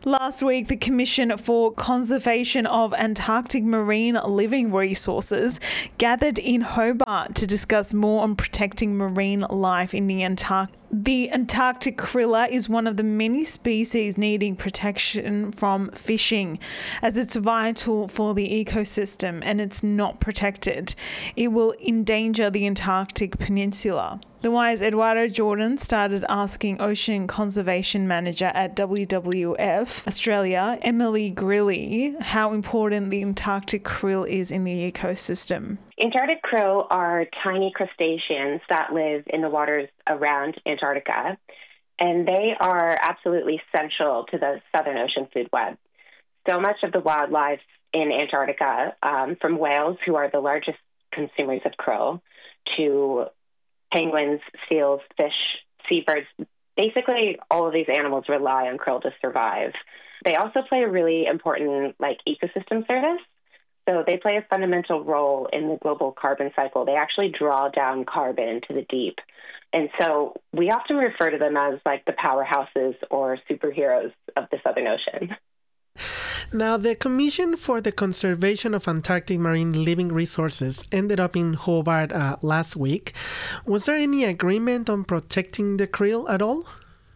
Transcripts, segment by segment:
Last week, the Commission for Conservation of Antarctic Marine Living Resources gathered in Hobart to discuss more on protecting marine life in the Antarctic. The Antarctic krilla is one of the many species needing protection from fishing, as it's vital for the ecosystem and it's not protected. It will endanger the Antarctic Peninsula. The Wire's Eduardo Jordan started asking Ocean Conservation Manager at WWF Australia, Emily Grilly, how important the Antarctic krill is in the ecosystem. Antarctic krill are tiny crustaceans that live in the waters around Antarctica, and they are absolutely central to the Southern Ocean food web. So much of the wildlife in Antarctica, from whales, who are the largest consumers of krill, to penguins, seals, fish, seabirds, basically all of these animals rely on krill to survive. They also play a really important ecosystem service. So they play a fundamental role in the global carbon cycle. They actually draw down carbon to the deep. And so we often refer to them as the powerhouses or superheroes of the Southern Ocean. Now, the Commission for the Conservation of Antarctic Marine Living Resources ended up in Hobart last week. Was there any agreement on protecting the krill at all?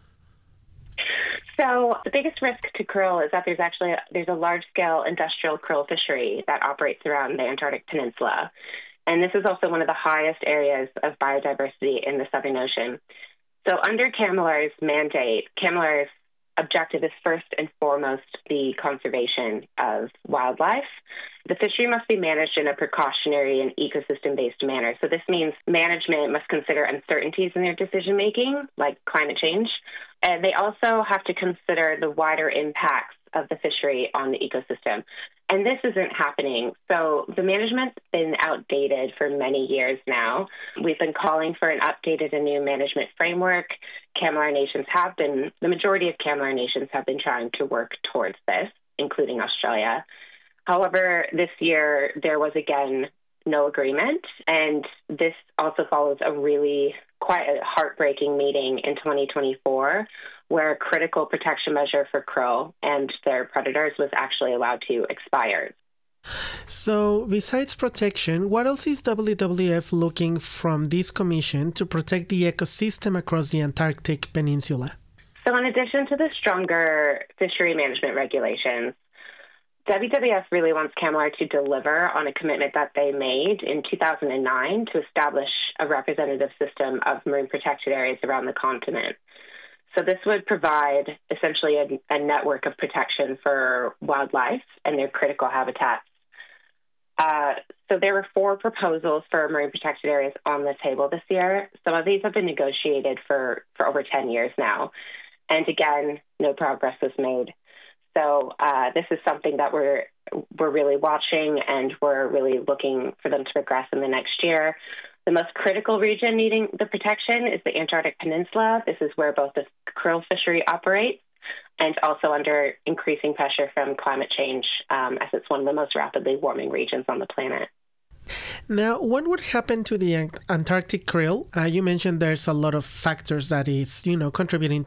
So the biggest risk to krill is that there's a large-scale industrial krill fishery that operates around the Antarctic Peninsula. And this is also one of the highest areas of biodiversity in the Southern Ocean. So under CCAMLR's mandate, CCAMLR's objective is first and foremost the conservation of wildlife. The fishery must be managed in a precautionary and ecosystem-based manner. So this means management must consider uncertainties in their decision-making, like climate change, and they also have to consider the wider impacts of the fishery on the ecosystem. And this isn't happening. So the management's been outdated for many years now. We've been calling for an updated and new management framework. The majority of CCAMLR nations have been trying to work towards this, including Australia. However, this year there was again no agreement, and this also follows quite a heartbreaking meeting in 2024 where a critical protection measure for krill and their predators was actually allowed to expire. So, besides protection, what else is WWF looking from this commission to protect the ecosystem across the Antarctic Peninsula? So, in addition to the stronger fishery management regulations, WWF really wants CCAMLR to deliver on a commitment that they made in 2009 to establish a representative system of marine protected areas around the continent. So this would provide essentially a network of protection for wildlife and their critical habitats. So there were 4 proposals for marine protected areas on the table this year. Some of these have been negotiated for over 10 years now. And again, no progress was made. So this is something that we're really watching, and we're really looking for them to progress in the next year. The most critical region needing the protection is the Antarctic Peninsula. This is where both the krill fishery operates and also under increasing pressure from climate change, as it's one of the most rapidly warming regions on the planet. Now, what would happen to the Antarctic krill? You mentioned there's a lot of factors that is, contributing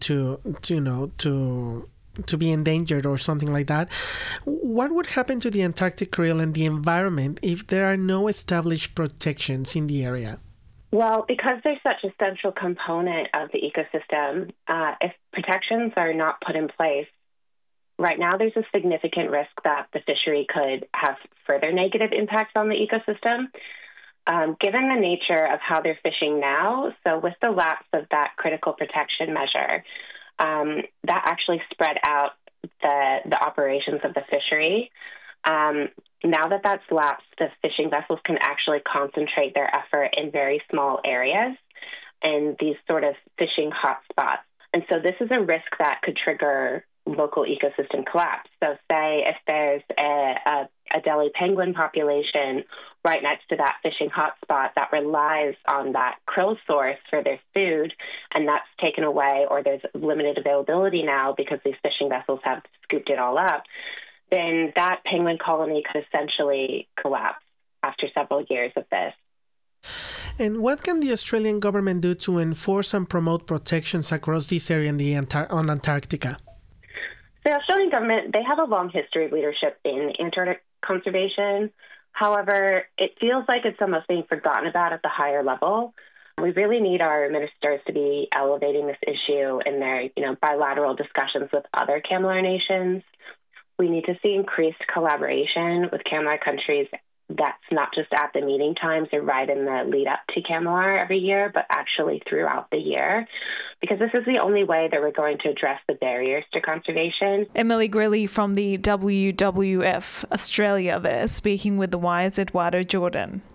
to be endangered or something like that. What would happen to the Antarctic krill and the environment if there are no established protections in the area? Well, because they're such a central component of the ecosystem, if protections are not put in place, right now there's a significant risk that the fishery could have further negative impacts on the ecosystem. Given the nature of how they're fishing now, so with the lapse of that critical protection measure, that actually spread out the operations of the fishery. Now that that's lapsed, the fishing vessels can actually concentrate their effort in very small areas and these sort of fishing hotspots. And so this is a risk that could trigger local ecosystem collapse. So say if there's a Adelie penguin population right next to that fishing hotspot that relies on that krill source for their food, and that's taken away, or there's limited availability now because these fishing vessels have scooped it all up, then that penguin colony could essentially collapse after several years of this. And what can the Australian government do to enforce and promote protections across this area on Antarctica? The Australian government, they have a long history of leadership in Antarctic conservation. However, it feels like it's almost being forgotten about at the higher level. We really need our ministers to be elevating this issue in their, bilateral discussions with other CCAMLR nations. We need to see increased collaboration with CCAMLR countries. That's not just at the meeting times or right in the lead up to CCAMLR every year, but actually throughout the year, because this is the only way that we're going to address the barriers to conservation. Emily Grilly from the WWF Australia there, speaking with The Wire's Eduardo Jordan.